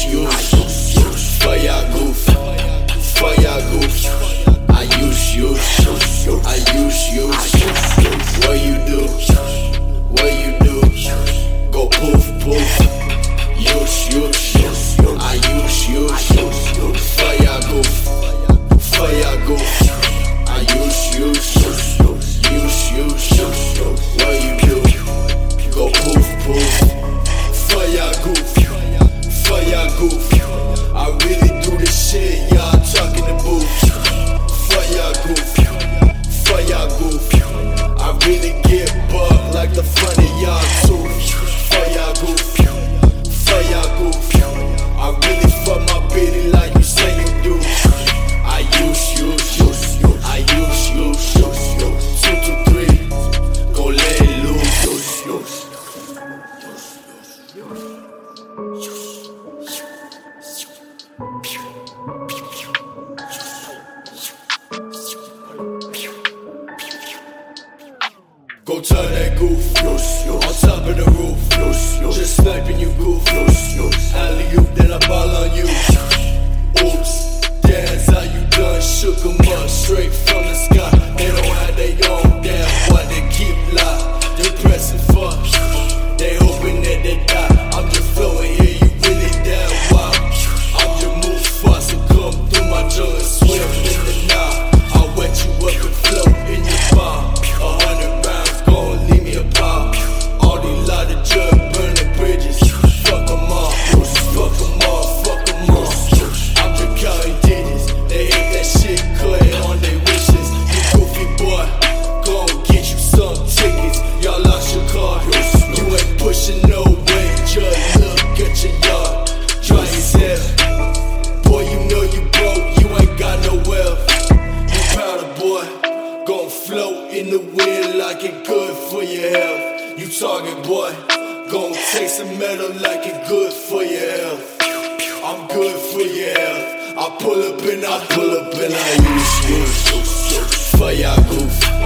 use, fire goof, fire goof. I use, I use. What you do, what you do? Go poof, poof. Use, I use. Fire goof, fire goof. I use. What you do? Go poof, poof. Fire goof, fire goof. I really do this shit, y'all talking the booth. Fire goof, fire goof. I really get bugged like the front of y'all tooth. Fire goof, fire goof. I really fuck my bitty like you say you do. I use, I use. 2 to 3, go let it loose. Go turn that goof, on top of the roof, just sniping you goof, alley-oop, then I ball on you. Oops, dance how you done, shook 'em up straight from the sky. They don't have their own damn what they keep locked. They pressing fuck, they hoping that they die. I'm just flowing here, you really damn wild. I'm just move fast and come through my jungle and swim in the Nile. I'll wet you up and float in your palm. 100 rounds gon' leave me a pile. All these lot of drug burning bridges. Fuck 'em all, fuck 'em all, fuck 'em all. I'm just counting digits. They hate that shit, clear on their wishes. You goofy boy, gon' get you some tickets. Y'all lost your car, you ain't pushing no way. Just look at your yard, dry as hell. Boy, you know you broke, you ain't got no wealth. You powder boy, gon' float in the wind like it good for your health. You target boy, gon' take some metal like it good for your health. I'm good for your health. I pull up and I use fire goof.